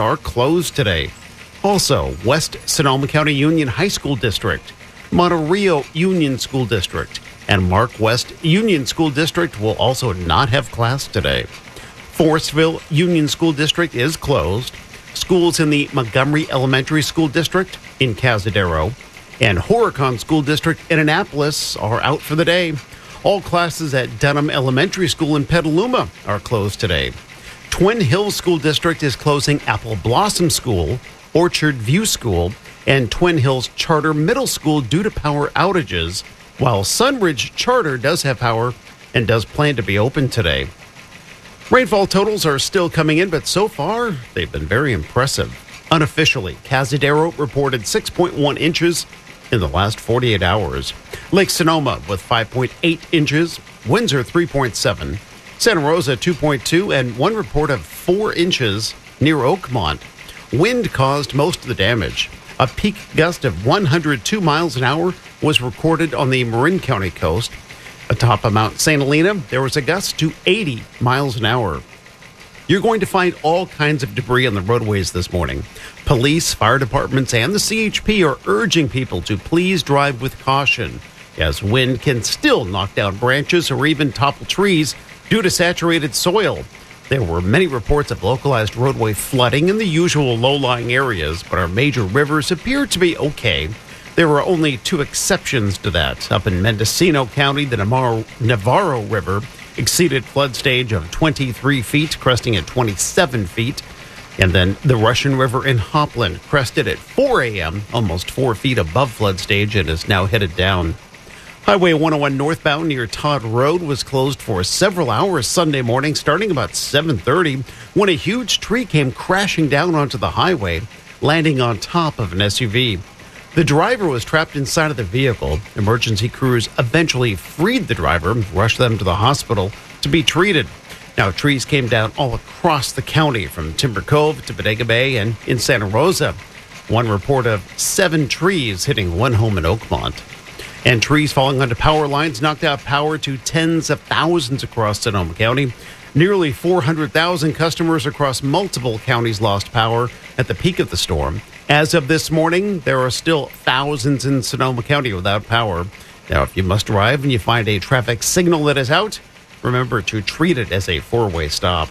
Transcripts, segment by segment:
are closed today. Also, West Sonoma County Union High School District, Monterey Union School District, and Mark West Union School District will also not have class today. Forestville Union School District is closed. Schools in the Montgomery Elementary School District in Cazadero and Horicon School District in Annapolis are out for the day. All classes at Dunham Elementary School in Petaluma are closed today. Twin Hills School District is closing Apple Blossom School, Orchard View School, and Twin Hills Charter Middle School due to power outages, while Sunridge Charter does have power and does plan to be open today. Rainfall totals are still coming in, but so far, they've been very impressive. Unofficially, Cazadero reported 6.1 inches in the last 48 hours. Lake Sonoma with 5.8 inches, Windsor 3.7, Santa Rosa 2.2, and one report of 4 inches near Oakmont. Wind caused most of the damage. A peak gust of 102 miles an hour was recorded on the Marin County coast. Atop of Mount St. Helena, there was a gust to 80 miles an hour. You're going to find all kinds of debris on the roadways this morning. Police, fire departments, and the CHP are urging people to please drive with caution, as wind can still knock down branches or even topple trees due to saturated soil. There were many reports of localized roadway flooding in the usual low-lying areas, but our major rivers appear to be okay. There were only 2 exceptions to that. Up in Mendocino County, the Navarro River exceeded flood stage of 23 feet, cresting at 27 feet. And then the Russian River in Hopland crested at 4 a.m., almost 4 feet above flood stage, and is now headed down. Highway 101 northbound near Todd Road was closed for several hours Sunday morning, starting about 7:30, when a huge tree came crashing down onto the highway, landing on top of an SUV. The driver was trapped inside of the vehicle. Emergency crews eventually freed the driver and rushed them to the hospital to be treated. Now, trees came down all across the county, from Timber Cove to Bodega Bay and in Santa Rosa. One report of 7 trees hitting one home in Oakmont. And trees falling onto power lines knocked out power to tens of thousands across Sonoma County. Nearly 400,000 customers across multiple counties lost power at the peak of the storm. As of this morning, there are still thousands in Sonoma County without power. Now, if you must drive and you find a traffic signal that is out, remember to treat it as a 4-way stop.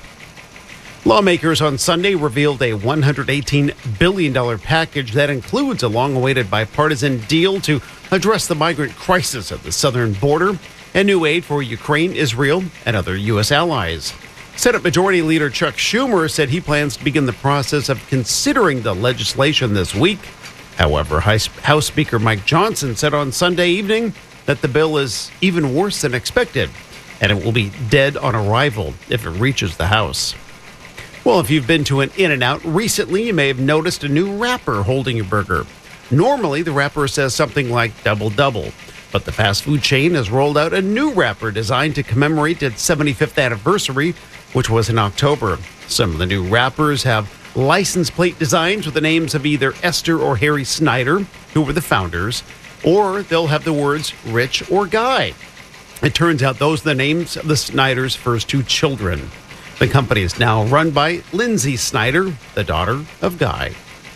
Lawmakers on Sunday revealed a $118 billion package that includes a long-awaited bipartisan deal to address the migrant crisis at the southern border and new aid for Ukraine, Israel, and other U.S. allies. Senate Majority Leader Chuck Schumer said he plans to begin the process of considering the legislation this week. However, House Speaker Mike Johnson said on Sunday evening that the bill is even worse than expected, and it will be dead on arrival if it reaches the House. Well, if you've been to an In-N-Out recently, you may have noticed a new wrapper holding your burger. Normally, the wrapper says something like double double, but the fast food chain has rolled out a new wrapper designed to commemorate its 75th anniversary, which was in October. Some of the new wrappers have license plate designs with the names of either Esther or Harry Snyder, who were the founders, or they'll have the words Rich or Guy. It turns out those are the names of the Snyders' first 2 children. The company is now run by Lindsay Snyder, the daughter of Guy.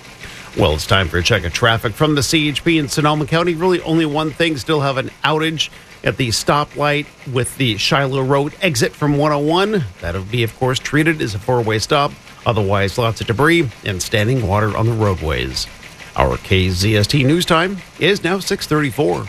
Well, it's time for a check of traffic from the CHP in Sonoma County. Really only one thing, still have an outage at the stoplight with the Shiloh Road exit from 101. That'll be, of course, treated as a 4-way stop. Otherwise, lots of debris and standing water on the roadways. Our KZST news time is now 6:34.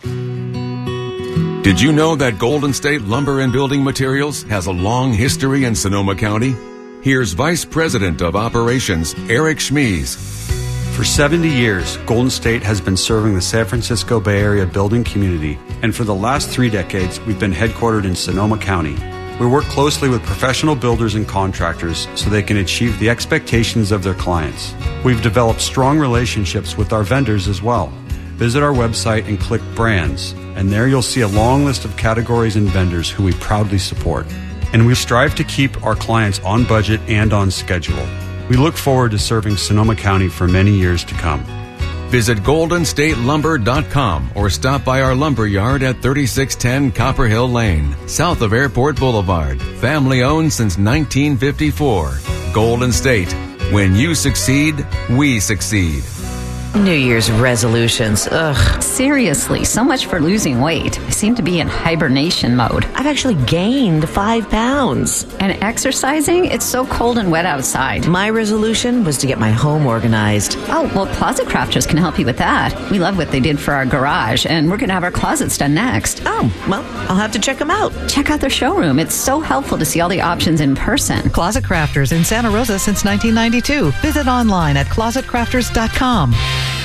Did you know that Golden State Lumber and Building Materials has a long history in Sonoma County? Here's Vice President of Operations, Eric Schmies. For 70 years, Golden State has been serving the San Francisco Bay Area building community, and for the last 3 decades, we've been headquartered in Sonoma County. We work closely with professional builders and contractors so they can achieve the expectations of their clients. We've developed strong relationships with our vendors as well. Visit our website and click Brands, and there you'll see a long list of categories and vendors who we proudly support. And we strive to keep our clients on budget and on schedule. We look forward to serving Sonoma County for many years to come. Visit goldenstatelumber.com or stop by our lumber yard at 3610 Copper Hill Lane, south of Airport Boulevard. Family owned since 1954. Golden State, When you succeed, we succeed. New Year's resolutions. Ugh. Seriously, so much for losing weight. I seem to be in hibernation mode. I've actually gained 5 pounds. And exercising? It's so cold and wet outside. My resolution was to get my home organized. Oh, well, Closet Crafters can help you with that. We love what they did for our garage, and we're going to have our closets done next. Oh, well, I'll have to check them out. Check out their showroom. It's so helpful to see all the options in person. Closet Crafters in Santa Rosa since 1992. Visit online at closetcrafters.com.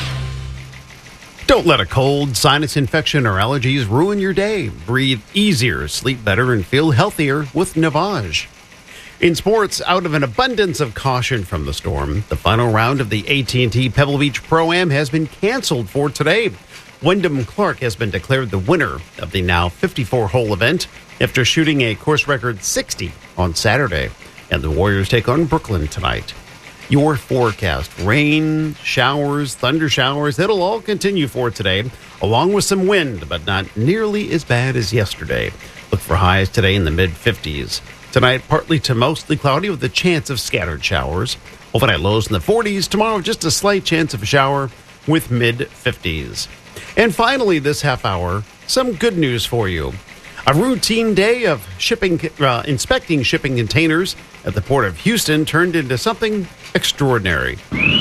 Don't let a cold, sinus infection, or allergies ruin your day. Breathe easier, sleep better, and feel healthier with Navage. In sports, out of an abundance of caution from the storm, the final round of the AT&T Pebble Beach Pro-Am has been canceled for today. Wyndham Clark has been declared the winner of the now 54-hole event after shooting a course record 60 on Saturday. And the Warriors take on Brooklyn tonight. Your forecast: rain, showers, thunder showers. It'll all continue for today, along with some wind, but not nearly as bad as yesterday. Look for highs today in the mid-50s. Tonight, partly to mostly cloudy with a chance of scattered showers. Overnight lows in the 40s. Tomorrow, just a slight chance of a shower with mid-50s. And finally, this half hour, some good news for you. A routine day of inspecting shipping containers at the Port of Houston turned into something extraordinary.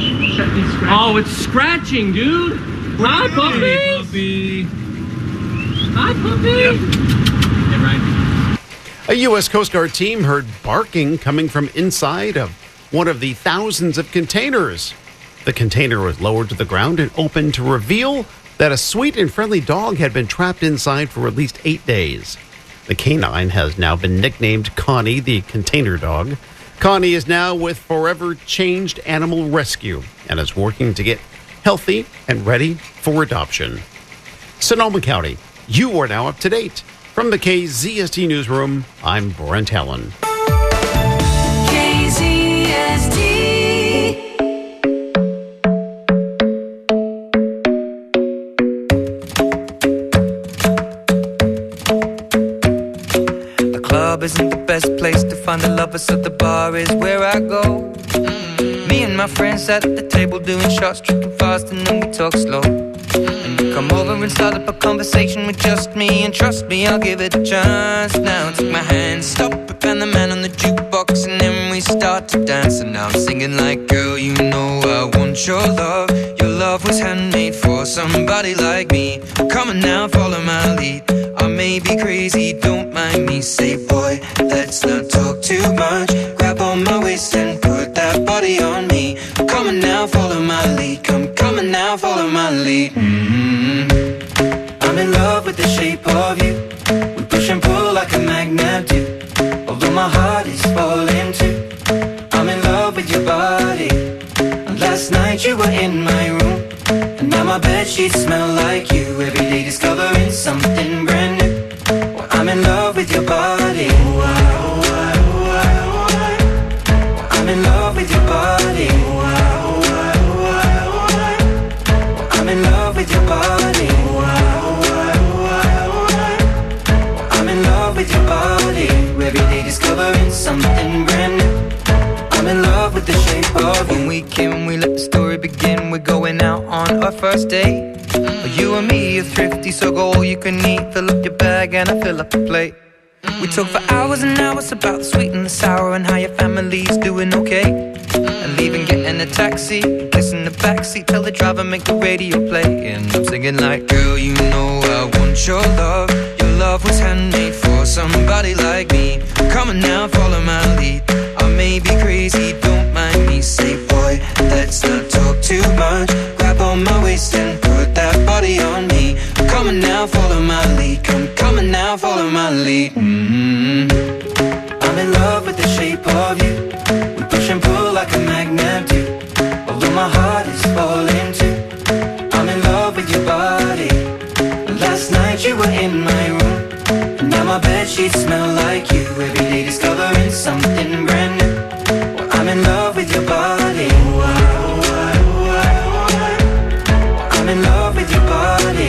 Oh, it's scratching, dude. Hi, puppy. Hey, puppy. Hi, puppy. Yep. Get right. A U.S. Coast Guard team heard barking coming from inside of one of the thousands of containers. The container was lowered to the ground and opened to reveal that a sweet and friendly dog had been trapped inside for at least 8 days. The canine has now been nicknamed Connie, the container dog. Connie is now with Forever Changed Animal Rescue and is working to get healthy and ready for adoption. Sonoma County, you are now up to date. From the KZST Newsroom, I'm Brent Allen. KZST. Isn't the best place to find a lover, so the bar is where I go. Me and my friends sat at the table doing shots, tripping fast, and then we talk slow. And you come over and start up a conversation with just me, and trust me, I'll give it a chance. Now take my hand, stop it, and the man on the jukebox, and then we start to dance. And now I'm singing like, girl, you know I want your love. Your love was handmade for somebody like me. Come on now, follow my lead. I may be crazy, don't mind me. Say, boy, let's not talk too much. Grab on my waist and put that body on me. Come on now, follow my lead. Come on now, follow my lead. I'm in love with the shape of you. We push and pull like a magnet do. Although my heart is falling too. I'm in love with your body. Last night you were in my room, and now my bedsheets smell like you. Every day discovering something brand new. Well, I'm in love with your body. I'm in love with your body. I'm in love with your body. I'm in love with your body. Every day discovering something brand new. I'm in love with the shape of you. When we came, we let the story begin. We're going out on our first date. You and me are thrifty, so go all you can eat. Fill up your bag and I fill up the plate. We talk for hours and hours about the sweet and the sour, and how your family's doing okay. And leaving, getting a taxi, kissing the backseat, tell the driver make the radio play. And I'm singing like, girl, you know I want your love. Your love was handmade for somebody like me. Come on now, follow my lead. I may be crazy, don't mind me. Say, boy, let's not talk too much. Grab on my waist and put that body on me. Come on now, follow my lead. Come on now, follow my lead. I'm in love with the shape of you. We push and pull like a magnet do. Although my heart is falling too. I'm in love with your body. Last night you were in my room, and now my bedsheets smell like you. Every day discovering something brand new. Well, I'm in love with your body. I'm in love with your body.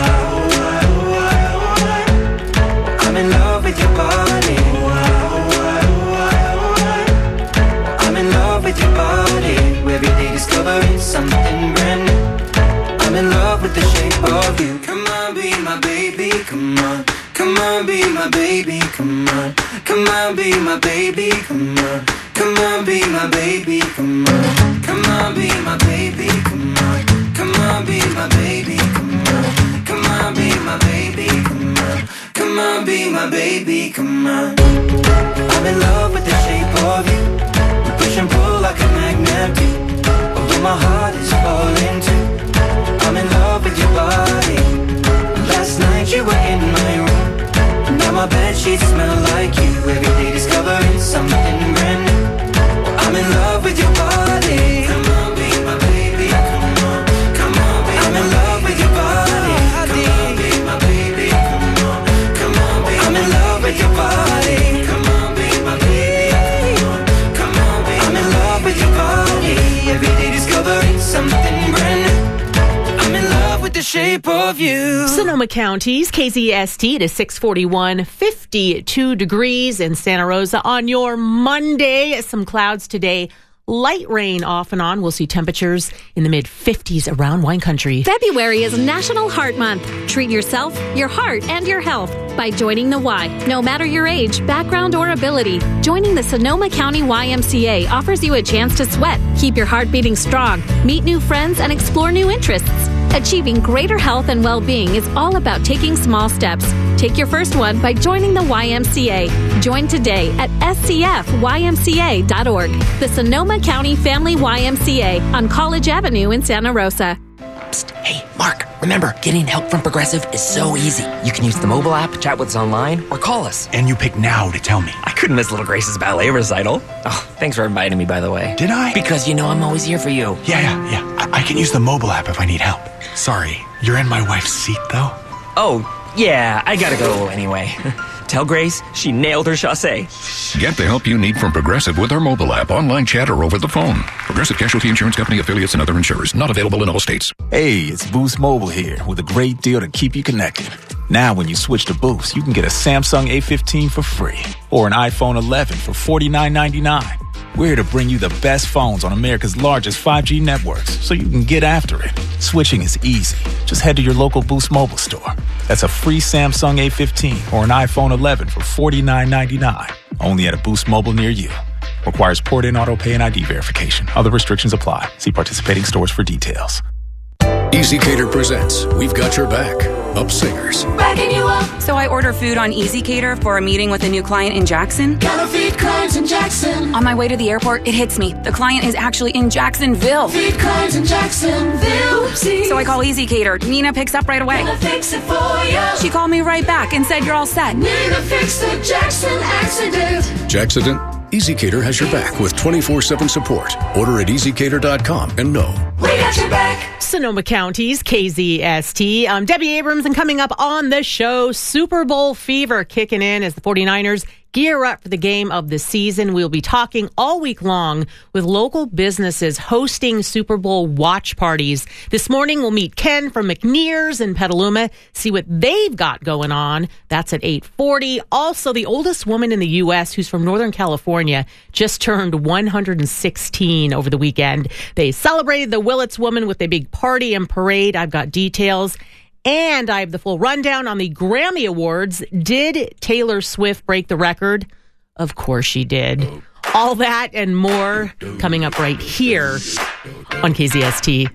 I'm in love with your body. I'm in love with your body. something brand new. I'm in love with the shape of you. Come on, be my baby, come on. Come on, be my baby, come on. Come on, be my baby, come on. Come on, be my baby, come on. Come on, be my baby, come on. Come on, be my baby, come on. Come on, be my baby, come on. Come on, be my baby, come on. I'm in love with the shape of you. We push and pull like a magnet do. Although my heart is falling too. I'm in love with your body. Last night you were in my room. Now my bedsheets smell like you. Every day discovering something brand new. I'm in love with your body. Come on, be my baby. Come on, come on, be I'm in love with your body. Come on, be my baby. Come on, come on, be I'm in love with your body. Come on, be my baby. Come on, come on, be I'm in love with your body. Every day discovering something brand new. I'm in love with the shape of you. Sonoma County's KZST, it is 641, 52 degrees in Santa Rosa on your Monday. Some clouds today. Light rain off and on. We'll see temperatures in the mid-50s around wine country. February is National Heart Month. Treat yourself, your heart, and your health by joining the Y. No matter your age, background, or ability, joining the Sonoma County YMCA offers you a chance to sweat, keep your heart beating strong, meet new friends, and explore new interests. Achieving greater health and well-being is all about taking small steps. Take your first one by joining the YMCA. Join today at scfymca.org. The Sonoma County Family YMCA on College Avenue in Santa Rosa. Psst, hey, Mark, remember, getting help from Progressive is so easy. You can use the mobile app, chat with us online, or call us. And you pick now to tell me. I couldn't miss Little Grace's ballet recital. Oh, thanks for inviting me, by the way. Did I? Because you know I'm always here for you. Yeah. I can use the mobile app if I need help. Sorry, you're in my wife's seat, though? Oh, yeah, I gotta go anyway. Tell Grace she nailed her chassé. Get the help you need from Progressive with our mobile app, online chat, or over the phone. Progressive Casualty Insurance Company, affiliates, and other insurers. Not available in all states. Hey, it's Boost Mobile here with a great deal to keep you connected. Now when you switch to Boost, you can get a Samsung A15 for free or an iPhone 11 for $49.99. We're here to bring you the best phones on America's largest 5G networks so you can get after it. Switching is easy. Just head to your local Boost Mobile store. That's a free Samsung A15 or an iPhone 11 for $49.99. Only at a Boost Mobile near you. Requires port-in auto pay and ID verification. Other restrictions apply. See participating stores for details. EasyCater presents We've Got Your Back. Up Singers. Backing you up. So I order food on EasyCater for a meeting with a new client in Jackson. Gotta feed clients in Jackson. On my way to the airport, it hits me. The client is actually in Jacksonville. Feed clients in Jacksonville. Oopsies. So I call EasyCater. Nina picks up right away. Gonna fix it for you. She called me right back and said you're all set. Nina fixed the Jackson accident. Jackson? EasyCater has your back with 24/7 support. Order at EasyCater.com and know we got your back. Sonoma County's KZST. I'm Debbie Abrams, and coming up on the show, Super Bowl fever kicking in as the 49ers gear up for the game of the season. We'll be talking all week long with local businesses hosting Super Bowl watch parties. This morning, we'll meet Ken from McNears in Petaluma, see what they've got going on. That's at 8:40. Also, the oldest woman in the U.S. who's from Northern California just turned 116 over the weekend. They celebrated the Willits woman with a big party and parade. I've got details. And I have the full rundown on the Grammy Awards. Did Taylor Swift break the record? Of course she did. All that and more coming up right here on KZST.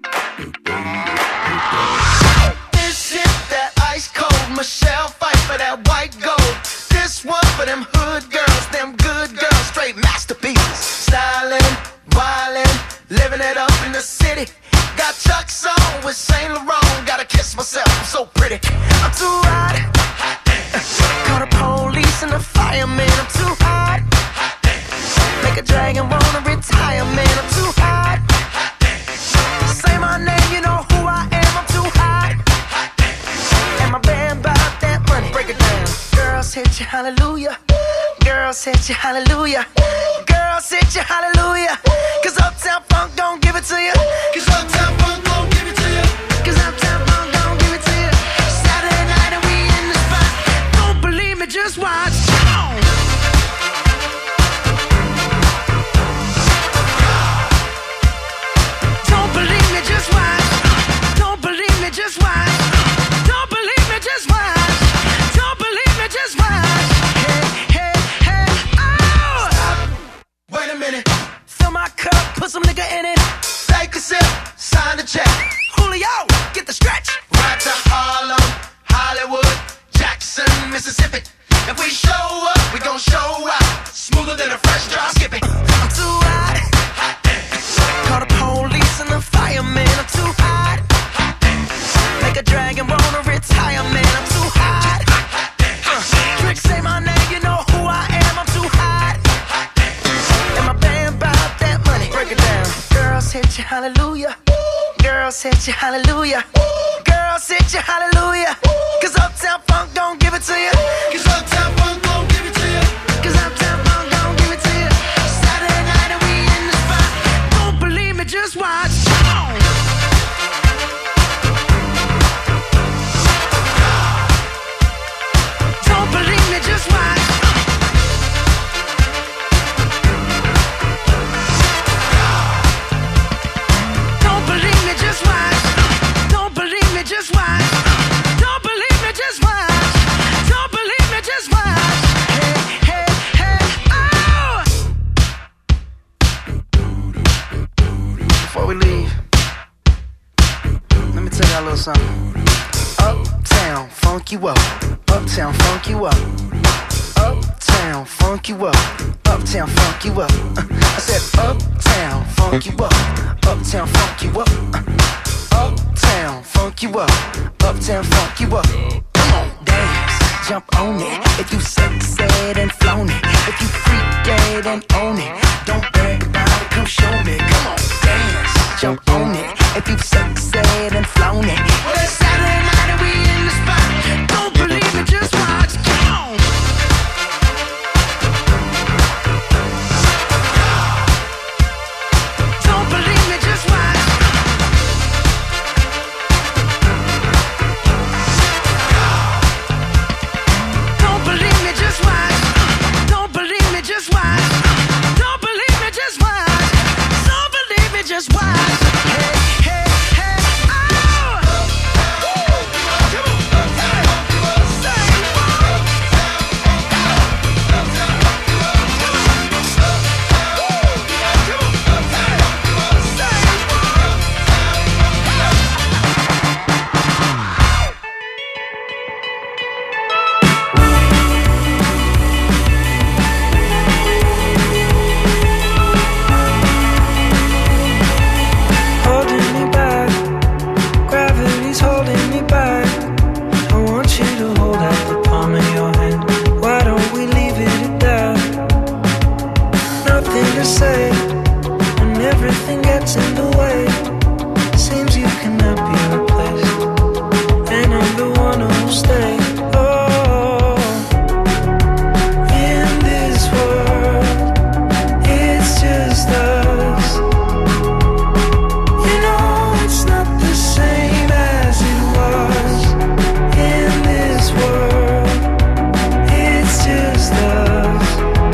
This is that ice cold Michelle fight for that white gold. This one for them hood girls, them good girls, straight masterpieces. Stylin', wildin', living it up in the city. Got Chuck's on with Saint Laurent. Gotta kiss myself, I'm so pretty. I'm too hot. Call the police and the fireman. I'm too hot. Make a dragon wanna retire, man. I'm too hot. Say my name, you know who I am. I'm too hot. And my band bought that money. Break it down. Girls hit you, hallelujah. Girls hit you, hallelujah. Girls hit you, hallelujah. Cause Uptown Funk don't give it to you. Cause Uptown Funk don't give it to you. Cause Uptown Funk don't give it to you. Saturday night and we in the spot. Don't believe me, just watch. Come on. Don't some nigga in it. Take a sip, sign the check. Julio, get the stretch. Right to Harlem, Hollywood, Jackson, Mississippi. If we show up, we gon' show out. Smoother than a fresh drop. Skip it. I'm too hot. Call the police and the fireman. I'm too hot. Make a dragon wanna retire, man. I'm too hot. Tricks say my name, you know who I am. I'm too hot. And my band bout that money. Break it down. Girls hit you, hallelujah. Girls hit you, hallelujah. Girls hit you, hallelujah. Cause Uptown Funk don't give it to you. Cause Uptown Funk don't give it to you. Cause Uptown Funk don't give it to you. Saturday night and we in the spot. Don't believe me, just watch. Come on. Don't believe me, just watch. Don't believe me, just watch. Don't believe me, just watch. Don't believe me, just watch. Don't believe me, just watch. Hey, hey, hey, oh! Before we leave, let me tell y'all a little something. Uptown, funk you up. Uptown, funk you up. Uptown, funk you up. Uptown, funk you up. I said uptown, funk you up. Uptown, funk you up. Uptown, funk you up. Uptown, funk you up. Come on, dance, jump on it. If you sexed and flown it. If you freak dead and own it. Don't brag about it, come show me. Come on, dance, jump on it. If you sexed and flown it. Well, it's Saturday night and we in the spot. Don't believe me, just watch. Come on. Don't believe me, just watch. Don't believe me, just watch. Don't believe me, just watch. Don't believe me, just watch. Don't believe me, just watch. Hey, hey, hey, oh! Holding me back, gravity's holding me back. I want you to hold out the palm of your hand. Why don't we leave it at that? Nothing to say, when everything gets in the way. Seems you cannot be replaced, and I'm the one who'll stay. Oh, in this world, it's just us. You know it's not the same as it was. In this world, it's just us.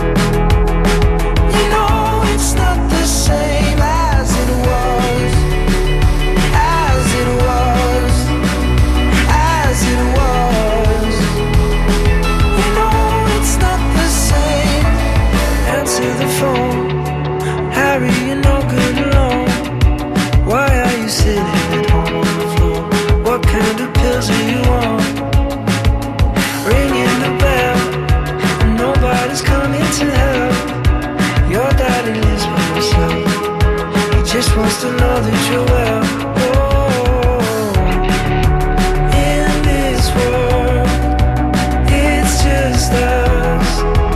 You know it's not the same as it was. As it was. As it was. You know it's not the same. Answer the phone. Harry, you're no good alone. Why are you sitting at home on the floor? What kind of pills are you on? Ringing the bell, and nobody's coming to help. Your daddy lives by himself. He just wants to know that you're well. Oh, in this world, it's just us.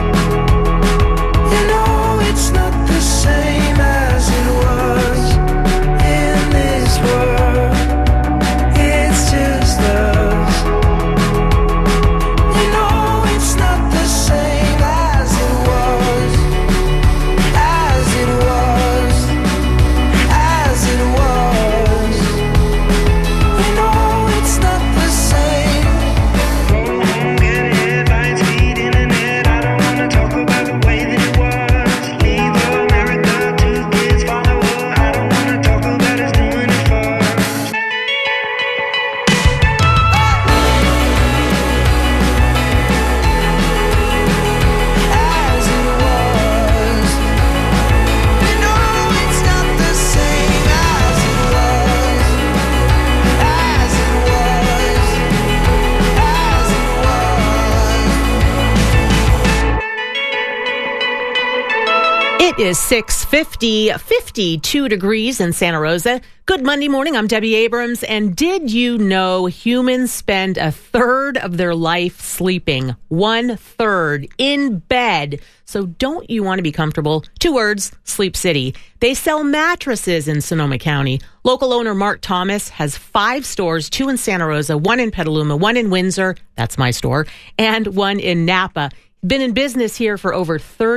You know it's not the same as it was. In this world, it's just us. You know it's not the same as it was. As it was. As it was. is 6:50, 52 degrees in Santa Rosa. Good Monday morning. I'm Debbie Abrams. And did you know humans spend a third of their life sleeping? 1/3 in bed. So don't you want to be comfortable? 2 words, Sleep City. They sell mattresses in Sonoma County. Local owner Mark Thomas has 5 stores, 2 in Santa Rosa, 1 in Petaluma, 1 in Windsor, that's my store, and 1 in Napa. Been in business here for over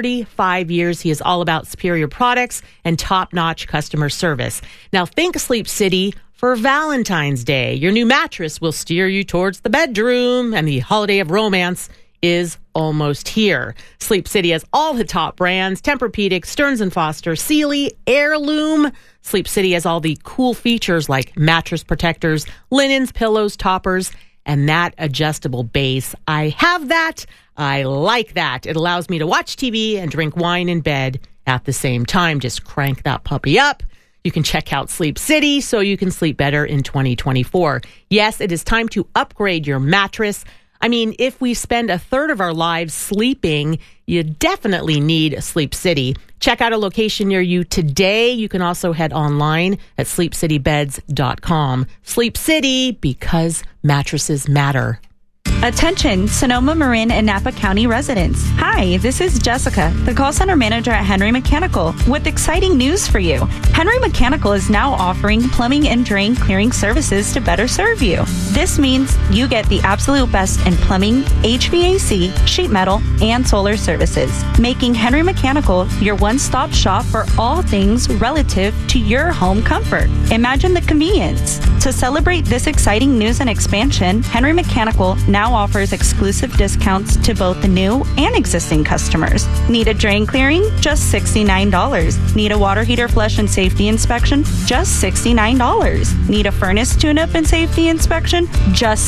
35 years. He is all about superior products and top-notch customer service. Now think Sleep City for Valentine's Day. Your new mattress will steer you towards the bedroom, and the holiday of romance is almost here. Sleep City has all the top brands: Tempur-Pedic, Stearns & Foster, Sealy, Heirloom. Sleep City has all the cool features like mattress protectors, linens, pillows, toppers, and that adjustable base. I have that. I like that. It allows me to watch TV and drink wine in bed at the same time. Just crank that puppy up. You can check out Sleep City so you can sleep better in 2024. Yes, it is time to upgrade your mattress. I mean, if we spend a third of our lives sleeping, you definitely need Sleep City. Check out a location near you today. You can also head online at sleepcitybeds.com. Sleep City, because mattresses matter. Attention, Sonoma, Marin, and Napa County residents. Hi, this is Jessica, the call center manager at Henry Mechanical, with exciting news for you. Henry Mechanical is now offering plumbing and drain clearing services to better serve you. This means you get the absolute best in plumbing, HVAC, sheet metal, and solar services, making Henry Mechanical your one-stop shop for all things relative to your home comfort. Imagine the convenience. To celebrate this exciting news and expansion, Henry Mechanical now offers exclusive discounts to both the new and existing customers. Need a drain clearing? Just $69. Need a water heater flush and safety inspection? Just $69. Need a furnace tune-up and safety inspection? Just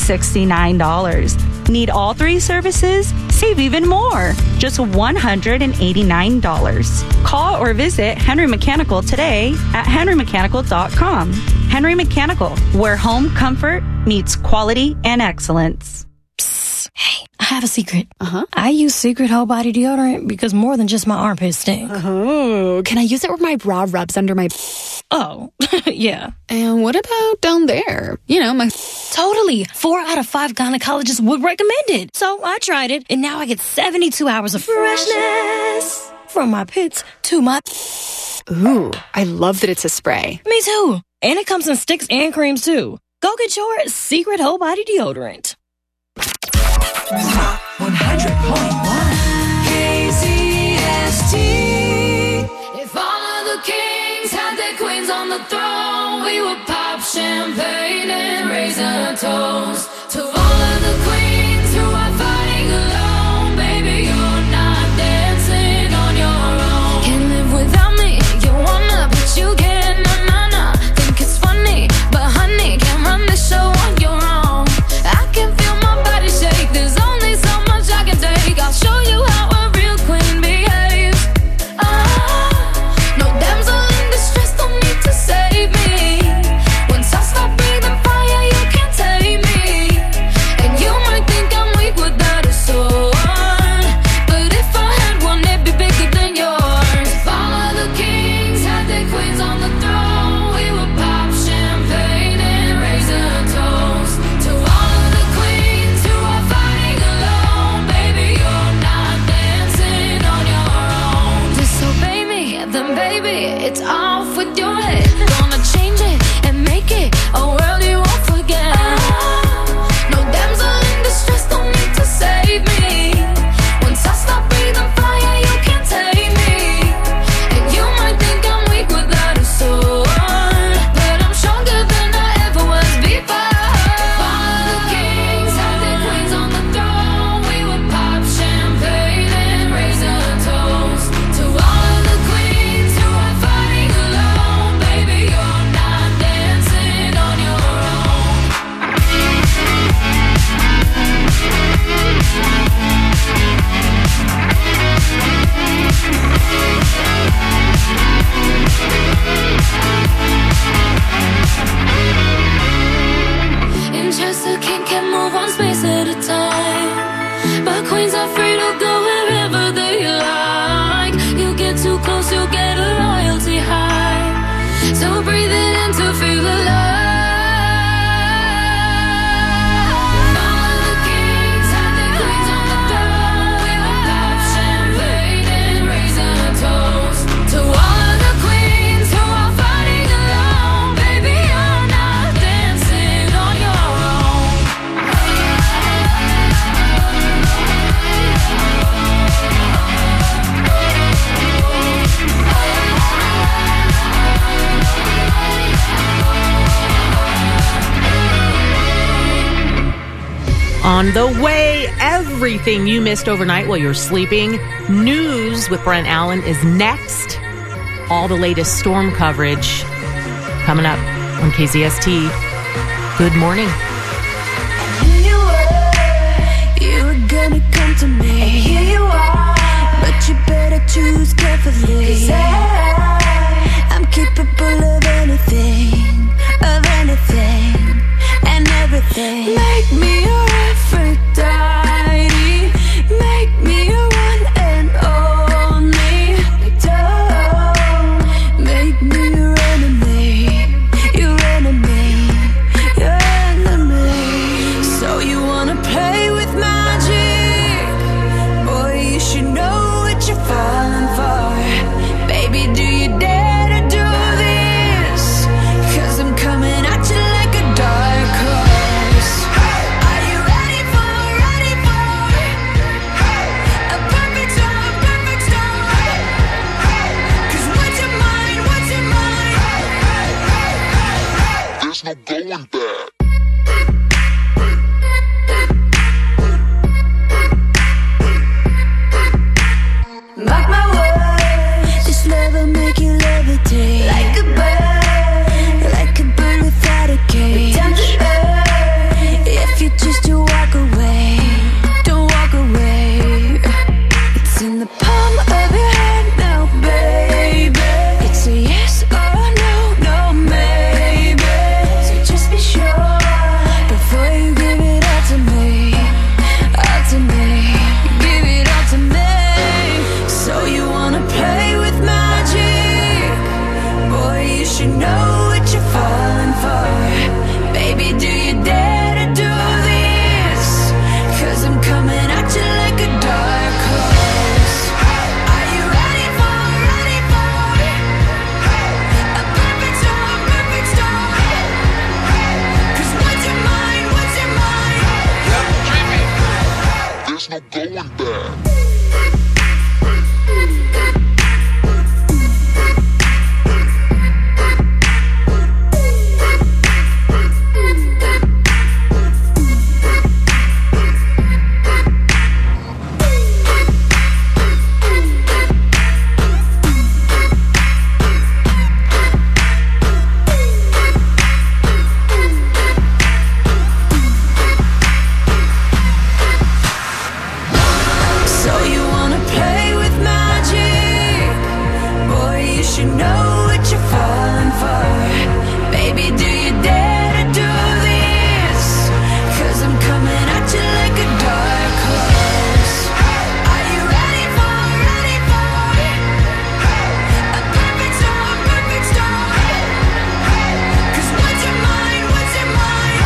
$69. Need all 3 services? Save even more. Just $189. Call or visit Henry Mechanical today at henrymechanical.com. Henry Mechanical, where home comfort meets quality and excellence. Hey, I have a secret. I use Secret Whole Body Deodorant because more than just my armpits stink. Oh, can I use it where my bra rubs under my... Oh, yeah. And what about down there? You know, my... Totally. 4 out of 5 gynecologists would recommend it. So I tried it, and now I get 72 hours of freshness from my pits to my... Ooh, I love that it's a spray. Me too. And it comes in sticks and creams too. Go get your Secret Whole Body Deodorant. 100.1 KZST. If all of the kings had their queens on the throne, we would pop champagne and raise a toast to all of the queens who are fighting alone. Baby, you're not dancing on your own. Can't live without me, you wanna, but you can't. Nah. Think it's funny, but honey, can't run the show on your own. I can feel my body shake. There's only so much I can take. I'll show you how a real queen behaves. No damsel in distress, don't need to save me. Once I stop breathing fire, you can't take me. So breathe it in to feel the love. All the kings had their queens on the throne. We will pop champagne and raise a toast to all of the queens who are fighting alone. Baby, you're not dancing on your own. On the way, everything you missed overnight while you're sleeping. News with Brent Allen is next. All the latest storm coverage coming up on KZST. Good morning. You were gonna come to me, and here you are. But you better choose carefully. 'Cause I'm capable of anything, and everything. Make me your Aphrodite. Make me your one and only. Don't make me your enemy, your enemy, your enemy. So you wanna play with magic? Boy, you should know what you're falling for. Baby, do you dare to do this? 'Cause I'm coming at you like a dark horse. Are you ready for a perfect storm, perfect storm? 'Cause what's your mind, what's your mind? There's no going back. Mark my words, this love will make you levitate like a bird without a cage. Down to earth, if you choose to walk away, don't walk away. It's in the palm of your hand now, baby. It's a yes or no, no maybe. So just be sure before you give it all to me, all to me. Give it all to me. So you wanna play with magic? Boy, you should know what you're falling for. Baby, do you dare to do this? 'Cause I'm coming at you like a dark horse. Are you ready for a perfect storm, perfect storm? 'Cause what's your mind, what's your mind? There's no going back. So you wanna play with magic? Boy, you should know what you're falling for. Baby, do you dare to do this? 'Cause I'm coming at you like a dark horse. Are you ready for a perfect storm, perfect storm? 'Cause what's your mind, what's your mind?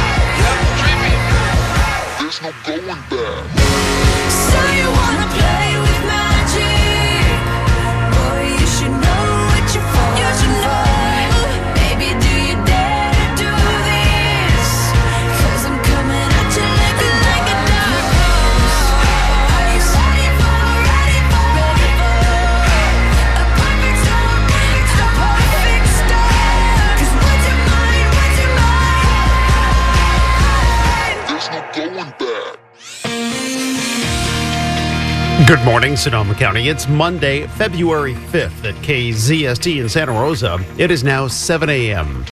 There's no going back. So you wanna play with magic? Boy, you should know what you're falling for. Baby, do you dare to do this? 'Cause I'm coming at you like a dark horse. Are you ready for a perfect storm, perfect storm? 'Cause what's your mind, what's your mind? There's no going back. Good morning, Sonoma County. It's Monday, February 5th at KZST in Santa Rosa. It is now 7 a.m.